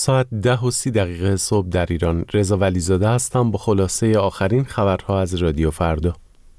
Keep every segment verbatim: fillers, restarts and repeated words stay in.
ساعت ده و سی دقیقه صبح در ایران. رضا ولیزاده هستم با خلاصه آخرین خبرها از رادیو فردا.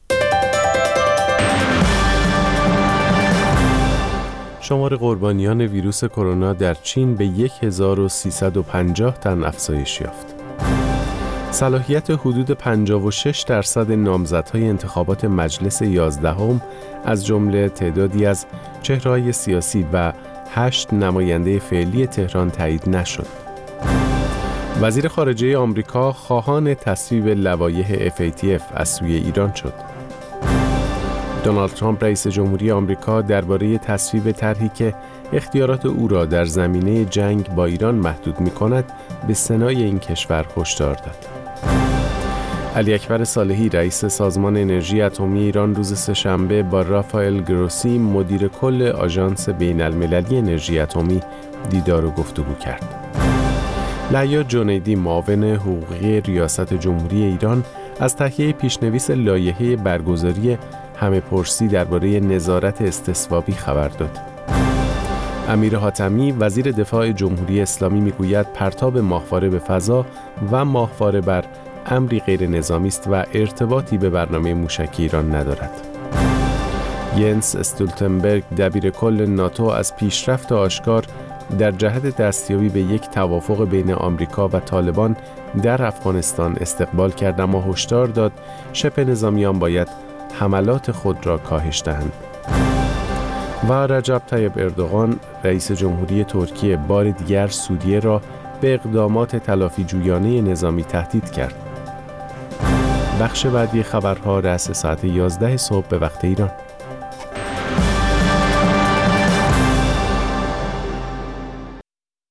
شمار قربانیان ویروس کرونا در چین به هزار و سیصد و پنجاه تن افزایش یافت. صلاحیت حدود پنجاه و شش درصد نامزدهای انتخابات مجلس یازدهم از جمله تعدادی از چهره‌های سیاسی و هشت نماینده فعلی تهران تایید نشد. وزیر خارجه آمریکا خواهان تصویب لوایح اف ای تی اف از سوی ایران شد. دونالد ترامپ رئیس جمهوری آمریکا درباره تصویب طرحی که اختیارات او را در زمینه جنگ با ایران محدود می‌کند به سنای این کشور هشدار داد. علی اکبر صالحی رئیس سازمان انرژی اتمی ایران روز سه‌شنبه با رافائل گروسی مدیر کل آژانس بین‌المللی انرژی اتمی دیدار و گفتگو کرد. لعیا جنیدی معاون حقوقی ریاست جمهوری ایران از تهیه پیشنویس لایحه برگزاری همه‌پرسی درباره نظارت استصوابی خبر داد. امیر حاتمی وزیر دفاع جمهوری اسلامی میگوید پرتاب ماهواره به فضا و ماهواره بر امری غیر نظامی است و ارتباطی به برنامه موشکی ایران ندارد. ینس استولتنبرگ دبیر کل ناتو از پیشرفت آشکار در جهت دستیابی به یک توافق بین آمریکا و طالبان در افغانستان استقبال کرد، اما هشدار داد شبه نظامیان باید حملات خود را کاهش دهند. و رجب طیب اردوغان رئیس جمهوری ترکیه بار دیگر سوریه را به اقدامات تلافی جویانه نظامی تهدید کرد. بخش بعدی خبرها رأس ساعت یازده صبح به وقت ایران.